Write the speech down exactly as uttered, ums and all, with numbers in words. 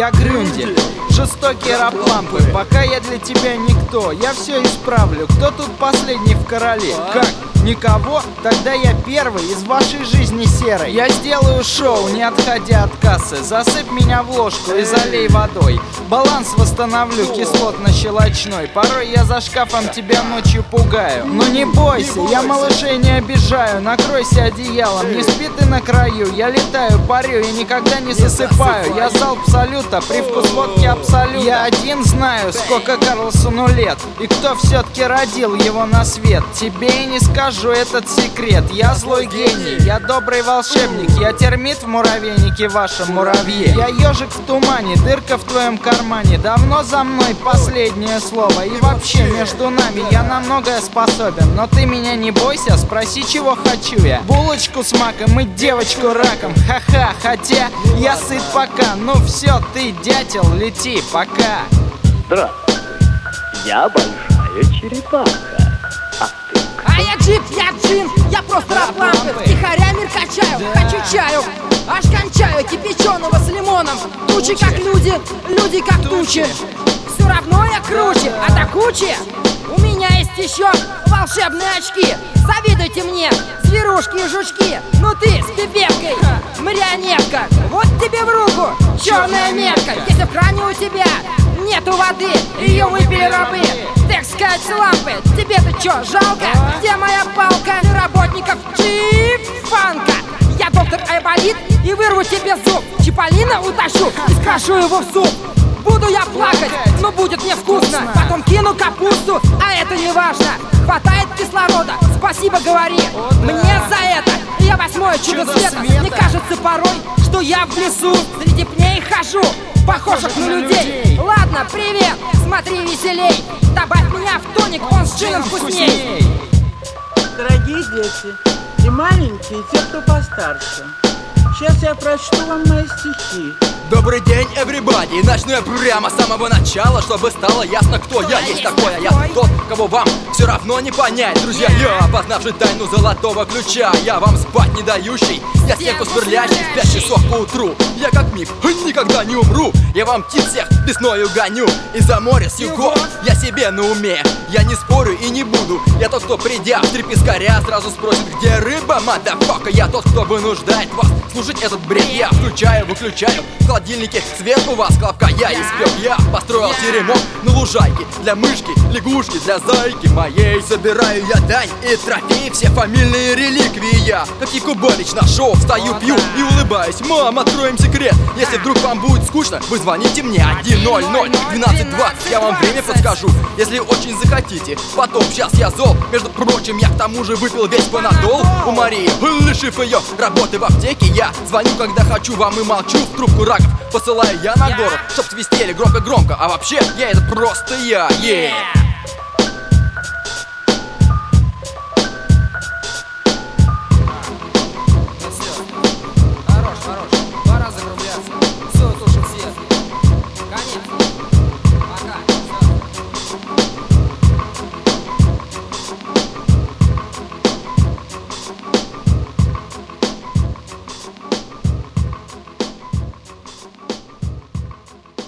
я Грюндель. Жестокие рап-лампы, пока я для тебя никто. Я все исправлю, кто тут последний в короле? Как? Никого? Тогда я первый из вашей жизни серой. Я сделаю шоу, не отходя от кассы. Засыпь меня в ложку и залей водой. Баланс восстановлю кислотно-щелочной. Порой я за шкафом тебя ночью пугаю. Но не бойся, я малышей не обижаю. Накройся одеялом, не спи ты на краю. Я летаю, парю, я никогда не засыпаю. Я залп салюта, привкус водки абсолют. Я один знаю, сколько Карлсону лет, и кто все-таки родил его на свет. Тебе и не скажу этот секрет. Я злой гений, я добрый волшебник. Я термит в муравейнике вашем муравье. Я ежик в тумане, дырка в твоем кармане. Давно за мной последнее слово. И вообще между нами я на многое способен. Но ты меня не бойся, спроси, чего хочу я. Булочку с маком и девочку раком. Ха-ха, хотя я сыт пока. Ну все, ты дятел, лети, пока. Здравствуй, я большая черепаха. А ты кто? А я джип, я джин, я просто рап-лампы. Втихаря мир качаю, хочу чаю. Аж кончаю кипяченого с лимоном. Тучи как люди, люди как тучи. Все равно я круче, а до кучи у меня есть еще волшебные очки. Завидуйте мне, зверушки и жучки. Ну ты с пипеткой, марионетка. Вот тебе в руку черная метка. Если в кране у тебя нету воды, ее выпили рабы. Так сказать, лампы, тебе-то чё, жалко? Где моя палка работников джип-фанка? Я доктор Айболит и вырву тебе зуб. Чиполлино утащу и скрошу его в суп. Буду я плакать, но будет мне вкусно. Потом кину капусту, а это не важно. Хватает кислорода, спасибо говори мне за это. Я восьмое чудо света. Мне кажется порой, что я в лесу среди пней хожу, похожих на людей. Ладно, привет, смотри веселей. Добавь меня в тоник, он с джином вкусней. Дорогие дети и маленькие, и те, кто постарше, сейчас я прочту вам мои стихи. Добрый день, everybody! Начну я прямо с самого начала, чтобы стало ясно, кто я есть такой. А я тот, кого вам все равно не понять. Друзья, я, познавший тайну золотого ключа, я вам спать не дающий, я стенку сверлящий в пять часов по утру. Я как миф, никогда не умру. Я вам птиц всех весною гоню. Из-за моря с югов я себе на уме. Я не спорю и не буду. Я тот, кто, придя в три пескаря, сразу спросит, где рыба, мадафака. Я тот, кто вынуждает вас слушать этот бред. Я включаю, выключаю в холодильнике свет у вас, колобка я испек. Я построил теремок на лужайке для мышки, лягушки, для зайки моей. Собираю я дань и трофеи, все фамильные реликвии. Я, как Якубович на шоу, встаю, пью и улыбаюсь. Мам, откроем секрет. Если вдруг вам будет скучно, вы звоните мне один ноль ноль двенадцать двадцать. Я вам время подскажу, если очень захотите. Потом, сейчас я зол. Между прочим, я к тому же выпил весь панадол у Марии, лишив ее работы в аптеке. Я звоню, когда хочу вам и молчу в трубку раков. Посылаю я на город, чтоб свистели громко-громко. А вообще, я это просто я, yeah.